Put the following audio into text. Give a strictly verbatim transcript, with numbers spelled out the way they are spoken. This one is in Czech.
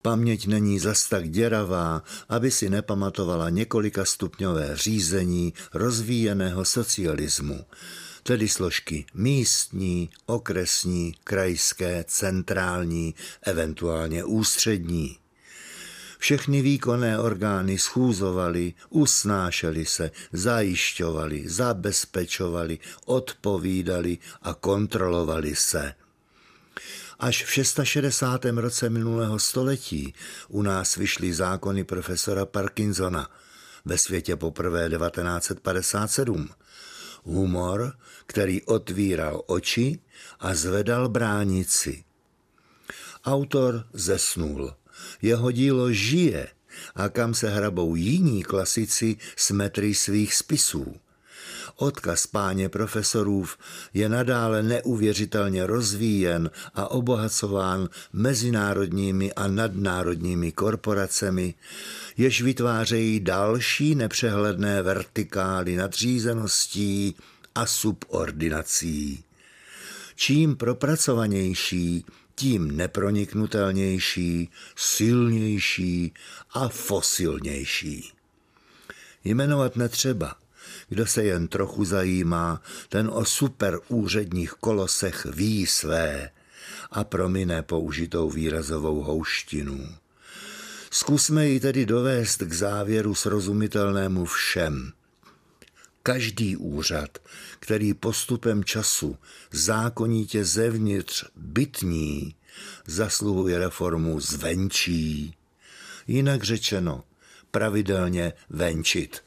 Paměť není zas tak děravá, aby si nepamatovala několika stupňové řízení rozvíjeného socialismu, tedy složky místní, okresní, krajské, centrální, eventuálně ústřední. Všechny výkonné orgány schůzovaly, usnášely se, zajišťovaly, zabezpečovaly, odpovídaly a kontrolovaly se. Až v šedesátém šestém roce minulého století u nás vyšly zákony profesora Parkinsona, ve světě poprvé devatenáct set padesát sedm. Humor, který otvíral oči a zvedal bránici. Autor zesnul. Jeho dílo žije a kam se hrabou jiní klasici s metry svých spisů. Odkaz páně profesorů je nadále neuvěřitelně rozvíjen a obohacován mezinárodními a nadnárodními korporacemi, jež vytvářejí další nepřehledné vertikály nadřízeností a subordinací. Čím propracovanější, tím neproniknutelnější, silnější a fosilnější. Jmenovat netřeba. Kdo se jen trochu zajímá, ten o superúředních kolosech ví své a promine použitou výrazovou houštinu. Zkusme ji tedy dovést k závěru srozumitelnému všem. Každý úřad, který postupem času zákonitě zevnitř bytní, zasluhuje reformu zvenčí. Jinak řečeno, pravidelně venčit.